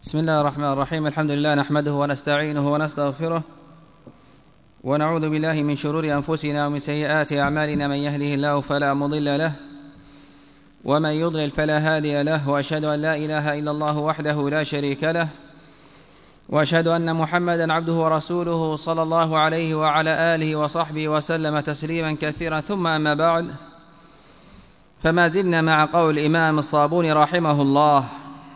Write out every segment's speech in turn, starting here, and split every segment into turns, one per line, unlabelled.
بسم الله الرحمن الرحيم. الحمد لله نحمده ونستعينه ونستغفره ونعوذ بالله من شرور أنفسنا ومن سيئات أعمالنا، من يهده الله فلا مضل له ومن يضلل فلا هادي له، وأشهد أن لا إله إلا الله وحده لا شريك له، وأشهد أن محمدا عبده ورسوله صلى الله عليه وعلى آله وصحبه وسلم تسليما كثيرا. ثم أما بعد، فما زلنا مع قول الإمام الصابوني رحمه الله: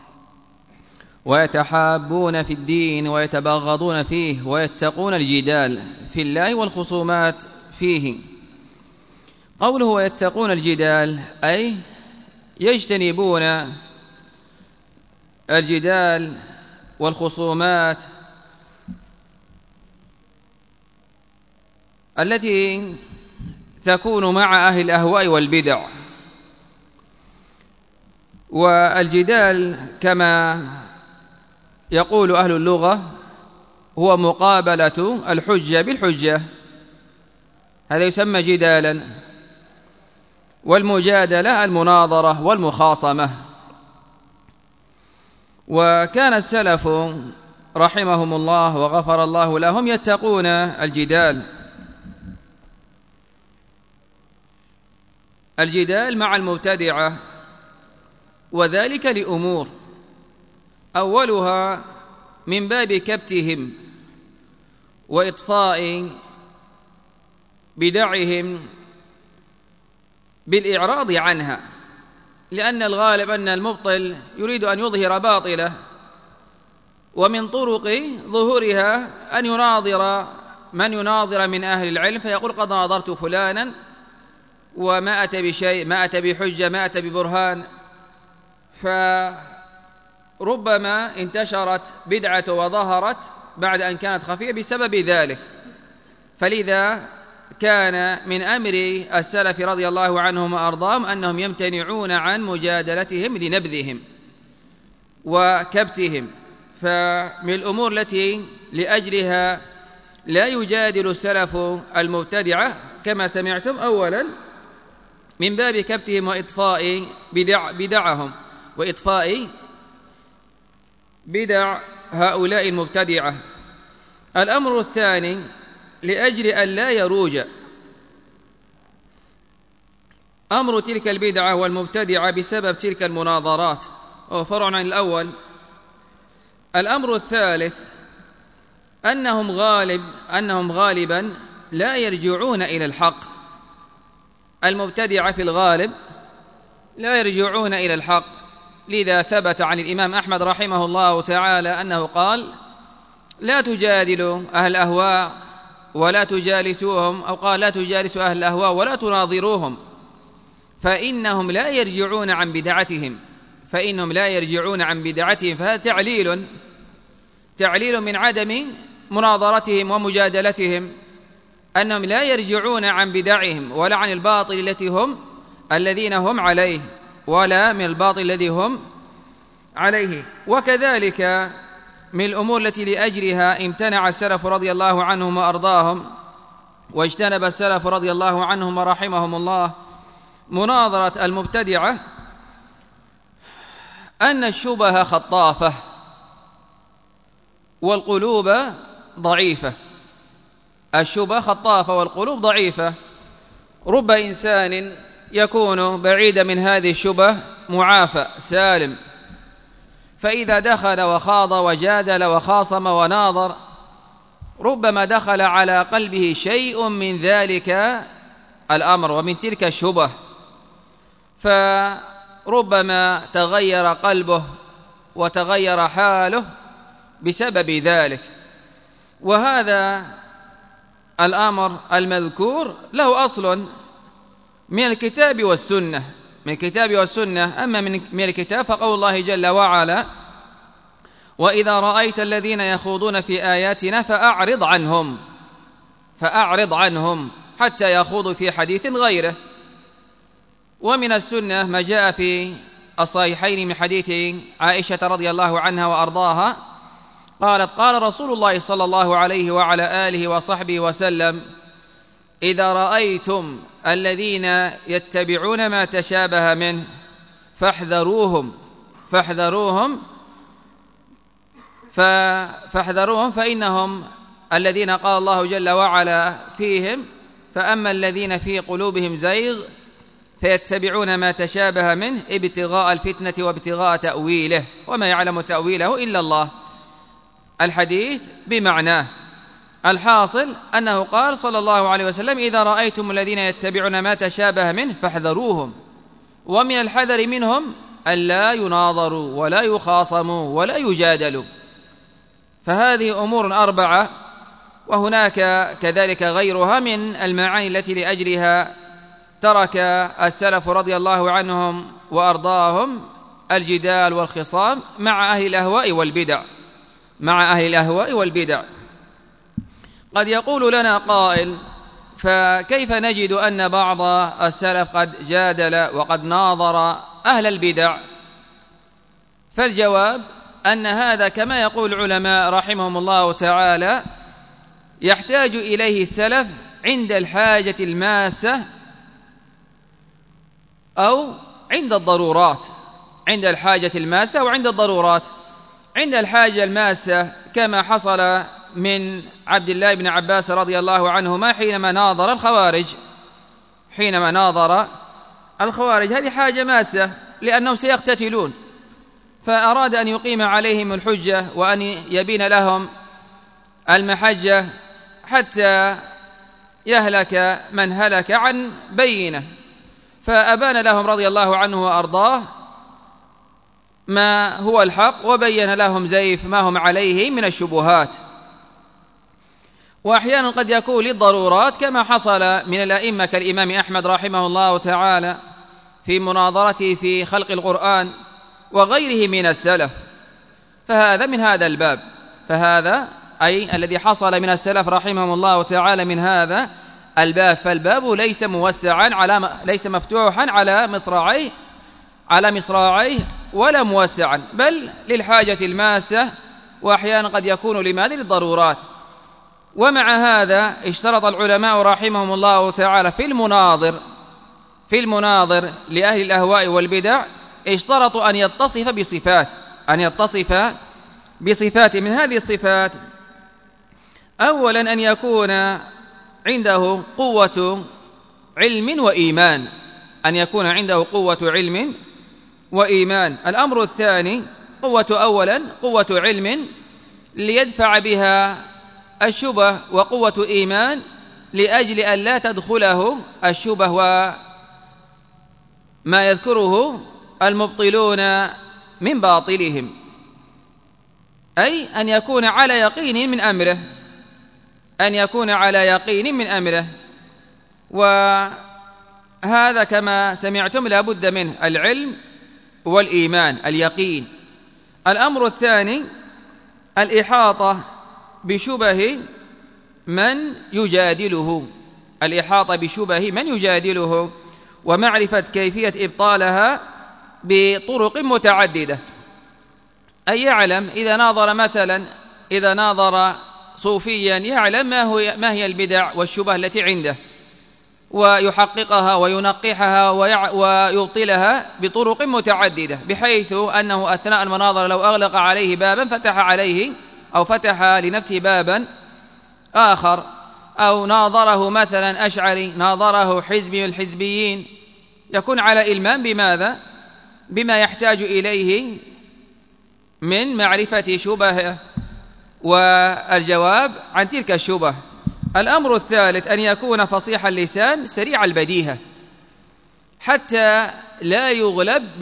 ويتحابون في الدين ويتبغضون فيه ويتقون الجدال في الله والخصومات فيه. قوله ويتقون الجدال أي يجتنبون الجدال والخصومات التي تكون مع أهل الأهواء والبدع. والجدال كما يقول أهل اللغة هو مقابلة الحجة بالحجة، هذا يسمى جدالا. والمجادلة المناظرة والمخاصمة. وكان السلف رحمهم الله وغفر الله لهم يتقون الجدال مع المبتدعة، وذلك لأمور: أولها من باب كبتهم وإطفاء بدعهم بالإعراض عنها، لأن الغالب أن المبطل يريد أن يظهر باطله، ومن طرق ظهورها أن يناظر من يناظر من أهل العلم، فيقول قد ناظرت فلانا وما أتى بشيء، ما أتى بحجة، ما أتى ببرهان، فربما انتشرت بدعة وظهرت بعد أن كانت خفية بسبب ذلك. فلذا كان من أمر السلف رضي الله عنهم وأرضاهم أنهم يمتنعون عن مجادلتهم لنبذهم وكبتهم. فمن الأمور التي لأجلها لا يجادل السلف المبتدعة كما سمعتم: أولا من باب كبتهم وإطفاء بدعهم وإطفاء بدع هؤلاء المبتدعة. الأمر الثاني لأجل أن لا يروج أمر تلك البدعة والمبتدعة بسبب تلك المناظرات، وهو فرع عن الأول. الأمر الثالث أنهم غالبا لا يرجعون إلى الحق. المبتدعة في الغالب لا يرجعون إلى الحق، لذا ثبت عن الإمام أحمد رحمه الله تعالى أنه قال: لا تجادلوا أهل الأهواء ولا تجالسوهم، أو قال: لا تجالسوا أهل الأهواء ولا تناظروهم فإنهم لا يرجعون عن بدعتهم. فهذا تعليل من عدم مناظرتهم ومجادلتهم، أنهم لا يرجعون عن بدعهم ولا عن الباطل الذين هم عليه، ولا من الباطل الذي هم عليه. وكذلك من الأمور التي لأجلها امتنع السلف رضي الله عنهم وأرضاهم واجتنب السلف رضي الله عنهم ورحمهم الله مناظرة المبتدعة أن الشبه خطافة والقلوب ضعيفة. الشبه خطافة والقلوب ضعيفة. رب إنسان يكون بعيدا من هذه الشبه معافى سالم، فإذا دخل وخاض وجادل وخاصم وناظر ربما دخل على قلبه شيء من ذلك الأمر ومن تلك الشبه، فربما تغير قلبه وتغير حاله بسبب ذلك. وهذا الأمر المذكور له أصل من الكتاب والسنة. أما من الكتاب فقول الله جل وعلا: وإذا رأيت الذين يخوضون في آياتنا فأعرض عنهم حتى يخوضوا في حديث غيره. ومن السنة ما جاء في الصحيحين من حديث عائشة رضي الله عنها وأرضاها قالت: قال رسول الله صلى الله عليه وعلى آله وصحبه وسلم: إذا رأيتم الذين يتبعون ما تشابه منه فاحذروهم فاحذروهم، فإنهم الذين قال الله جل وعلا فيهم: فأما الذين في قلوبهم زيغ فيتبعون ما تشابه منه ابتغاء الفتنة وابتغاء تأويله وما يعلم تأويله إلا الله. الحديث بمعناه. الحاصل أنه قال صلى الله عليه وسلم: إذا رأيتم الذين يتبعون ما تشابه منه فاحذروهم، ومن الحذر منهم ألا يناظروا ولا يخاصموا ولا يجادلوا. فهذه أمور 4، وهناك كذلك غيرها من المعاني التي لأجلها ترك السلف رضي الله عنهم وأرضاهم الجدال والخصام مع أهل الأهواء والبدع. قد يقول لنا قائل: فكيف نجد أن بعض السلف قد جادل وقد ناظر أهل البدع؟ فالجواب أن هذا كما يقول العلماء رحمهم الله تعالى يحتاج إليه السلف عند الحاجة الماسة أو عند الضرورات. عند الحاجة الماسة وعند الضرورات. عند الحاجة الماسة كما حصل من عبد الله بن عباس رضي الله عنهما حينما ناظر الخوارج. هذه حاجة ماسة لأنهم سيقتتلون، فأراد أن يقيم عليهم الحجة وأن يبين لهم المحجة حتى يهلك من هلك عن بينه، فأبان لهم رضي الله عنه وأرضاه ما هو الحق، وبين لهم زيف ما هم عليه من الشبهات. وأحيانا قد يكون للضرورات كما حصل من الأئمة كالإمام أحمد رحمه الله تعالى في مناظرته في خلق القرآن وغيره من السلف، فهذا من هذا الباب. فهذا أي الذي حصل من السلف رحمهم الله تعالى من هذا الباب. فالباب ليس مفتوحا على مصراعيه ولا موسعا، بل للحاجة الماسة، وأحيانا قد يكون لماذا؟ للضرورات. ومع هذا اشترط العلماء رحمهم الله تعالى في المناظر لأهل الأهواء والبدع اشترطوا أن يتصف بصفات. من هذه الصفات: أولا أن يكون عنده قوة علم وإيمان. الأمر الثاني: قوة علم ليدفع بها الشبه، وقوة إيمان لأجل أن لا تدخله الشبه وما يذكره المبطلون من باطلهم، أي أن يكون على يقين من أمره. وهذا كما سمعتم لا بد منه: العلم والإيمان، اليقين. الأمر الثاني: الإحاطة بشبه من يجادله، ومعرفة كيفية إبطالها بطرق متعددة. أي يعلم إذا ناظر صوفيا يعلم ما هي البدع والشبه التي عنده، ويحققها وينقحها ويبطلها بطرق متعددة، بحيث أنه أثناء المناظرة لو أغلق عليه بابا فتح لنفسه بابا آخر، أو ناظره مثلا أشعري، ناظره حزبي من الحزبيين، يكون على إلمام بما يحتاج إليه من معرفة شبهه والجواب عن تلك الشبه. الأمر الثالث: أن يكون فصيح اللسان سريع البديهة حتى لا يغلب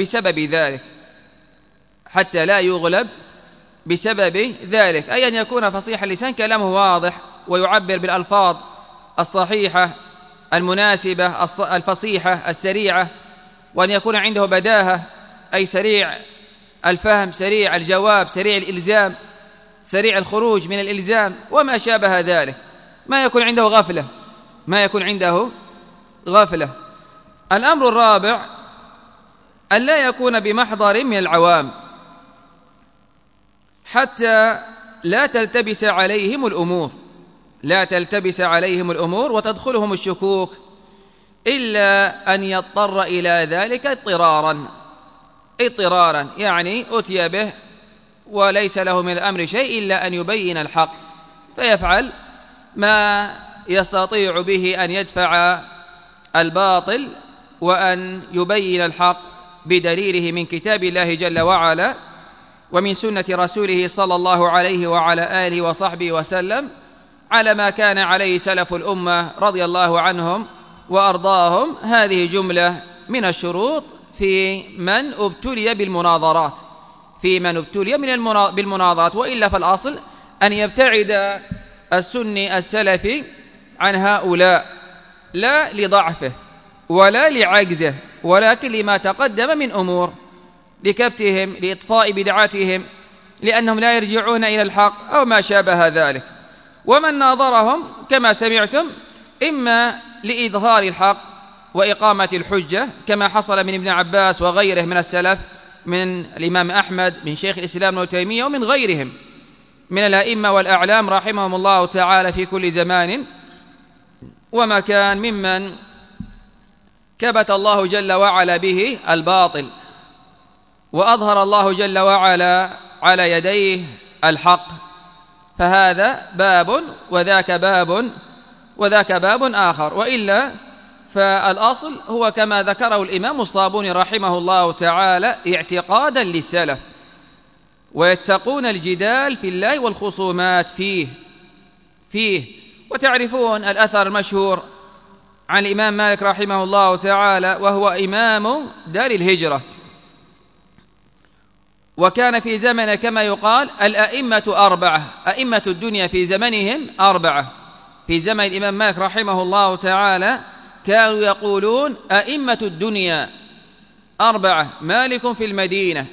بسبب ذلك، أي أن يكون فصيح اللسان كلامه واضح ويعبر بالألفاظ الصحيحة المناسبة الفصيحة السريعة، وأن يكون عنده بداهة، أي سريع الفهم، سريع الجواب، سريع الإلزام، سريع الخروج من الإلزام وما شابه ذلك، ما يكون عنده غفلة. الأمر الرابع: أن لا يكون بمحضر من العوام حتى لا تلتبس عليهم الأمور وتدخلهم الشكوك، إلا أن يضطر إلى ذلك اضطرارا، يعني أتي به وليس له من الأمر شيء إلا أن يبين الحق، فيفعل ما يستطيع به أن يدفع الباطل وأن يبين الحق بدليله من كتاب الله جل وعلا ومن سنة رسوله صلى الله عليه وعلى آله وصحبه وسلم، على ما كان عليه سلف الأمة رضي الله عنهم وأرضاهم. هذه جملة من الشروط في من ابتلي بالمناظرات، بالمناظرات، وإلا فالأصل أن يبتعد السني السلفي عن هؤلاء، لا لضعفه ولا لعجزه، ولكن لما تقدم من أمور، لكبتهم، لإطفاء بدعاتهم، لأنهم لا يرجعون إلى الحق أو ما شابه ذلك. ومن ناظرهم كما سمعتم إما لإظهار الحق وإقامة الحجة كما حصل من ابن عباس وغيره من السلف، من الإمام أحمد، من شيخ الإسلام ابن تيمية، ومن غيرهم من الأئمة والأعلام رحمهم الله تعالى في كل زمان ومكان، ممن كبت الله جل وعلا به الباطل وأظهر الله جل وعلا على يديه الحق، فهذا باب وذاك باب آخر. وإلا فالأصل هو كما ذكره الإمام الصابوني رحمه الله تعالى اعتقادا للسلف، ويتقون الجدال في الله والخصومات فيه. وتعرفون الأثر المشهور عن الإمام مالك رحمه الله تعالى، وهو إمام دار الهجرة، وكان في زمن كما يقال الأئمة أربعة، أئمة الدنيا في زمنهم أربعة. في زمن الإمام مالك رحمه الله تعالى كانوا يقولون أئمة الدنيا أربعة: مالك في المدينة،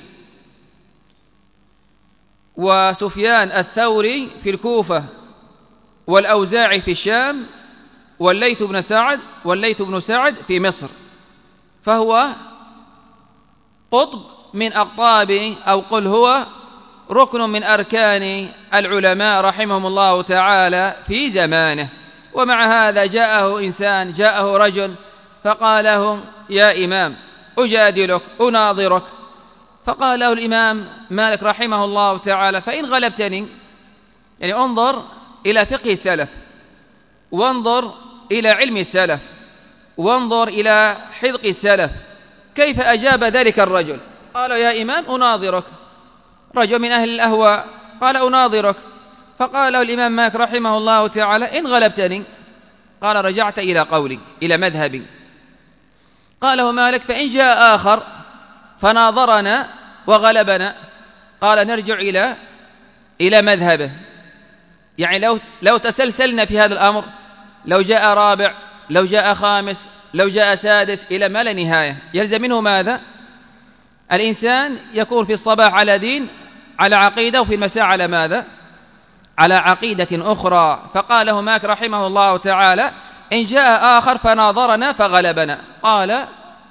وسفيان الثوري في الكوفة، والأوزاعي في الشام، والليث بن سعد في مصر. فهو قطب من أقطاب، أو قل هو ركن من أركان العلماء رحمهم الله تعالى في زمانه. ومع هذا جاءه رجل فقال له: يا إمام، أجادلك أناظرك. فقال له الإمام مالك رحمه الله تعالى: فإن غلبتني، يعني انظر إلى فقه السلف، وانظر إلى علم السلف، وانظر إلى حذق السلف، كيف أجاب ذلك الرجل؟ قال: يا إمام أناظرك. رجل من أهل الأهواء قال: أناظرك. فقال له الإمام مالك رحمه الله تعالى: إن غلبتني، قال: رجعت إلى قولي، إلى مذهبي. قال له مالك: فإن جاء آخر فناظرنا وغلبنا، قال: نرجع إلى مذهبه. يعني لو تسلسلنا في هذا الأمر، لو جاء رابع، لو جاء خامس، لو جاء سادس، إلى ما لا نهاية، يلزم منه ماذا؟ الإنسان يكون في الصباح على دين، على عقيدة، وفي المساء على ماذا؟ على عقيدة أخرى. فقال له مالك رحمه الله تعالى: إن جاء آخر فناظرنا فغلبنا، قال: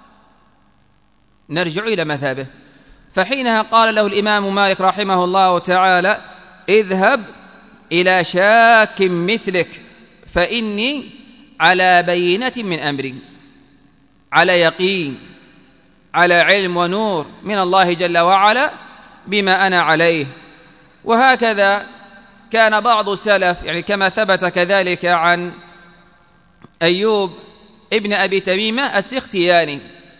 نرجع إلى مذهبه. فحينها قال له الإمام مالك رحمه الله تعالى: اذهب إلى شاك مثلك، فإني على بينة من أمري، على يقين، على علم ونور من الله جل وعلا بما أنا عليه. وهكذا كان بعض السلف، يعني كما ثبت كذلك عن أيوب ابن أبي تميمة السختياني،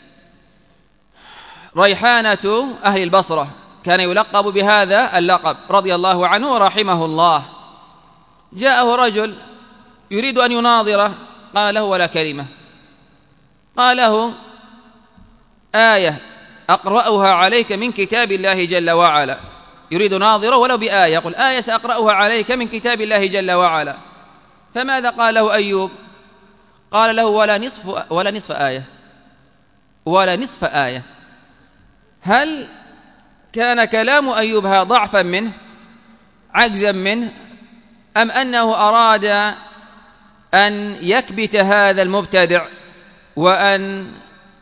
ريحانة أهل البصرة، كان يلقب بهذا اللقب رضي الله عنه ورحمه الله. جاءه رجل يريد أن يناظره، قال له: ولا كلمة. قال له: آية أقرأها عليك من كتاب الله جل وعلا. يريد ناظره ولو بآية، يقول: آية سأقرأها عليك من كتاب الله جل وعلا. فماذا قال له أيوب؟ قال له: ولا نصف آية. هل كان كلام أيوب هذا ضعفا منه، عجزا منه، أم أنه أراد أن يكبت هذا المبتدع وأن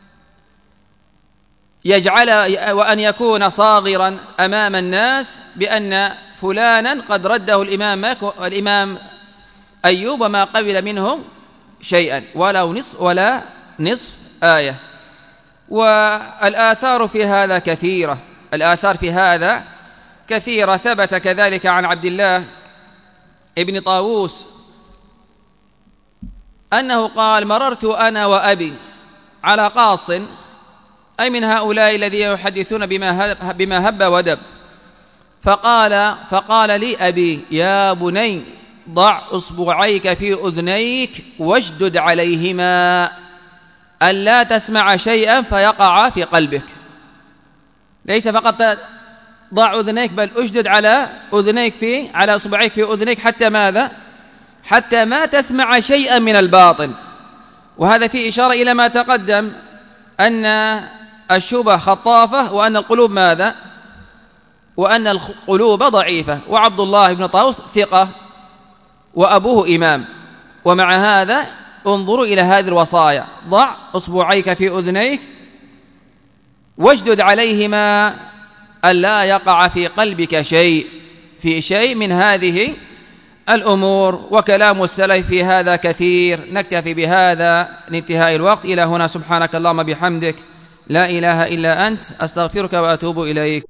يكون صاغرا أمام الناس بأن فلانا قد رده الإمام أيوب وما قبل منه شيئا ولا نصف آية؟ والآثار في هذا كثيرة، الآثار في هذا كثيرة ثبت كذلك عن عبد الله ابن طاووس أنه قال: مررت أنا وأبي على قاص، أي من هؤلاء الذين يحدثون بما هب ودب، فقال لي أبي: يا بني ضع إصبعيك في أذنيك واشدد عليهما ألا تسمع شيئا فيقع في قلبك. ليس فقط ضع أذنيك، بل أشدد على أذنيك على إصبعيك في أذنيك حتى ماذا؟ حتى ما تسمع شيئا من الباطل. وهذا فيه إشارة إلى ما تقدم أن الشبه خطافة، وأن القلوب ماذا؟ وأن القلوب ضعيفة. وعبد الله بن طاووس ثقة وأبوه إمام، ومع هذا انظروا إلى هذه الوصايا: ضع إصبعيك في أذنيك واشدد عليهما ألا يقع في قلبك شيء من هذه الأمور. وكلام السلف في هذا كثير. نكتفي بهذا لانتهاء الوقت. إلى هنا. سبحانك اللهم بحمدك، لا إله إلا أنت، أستغفرك وأتوب إليك.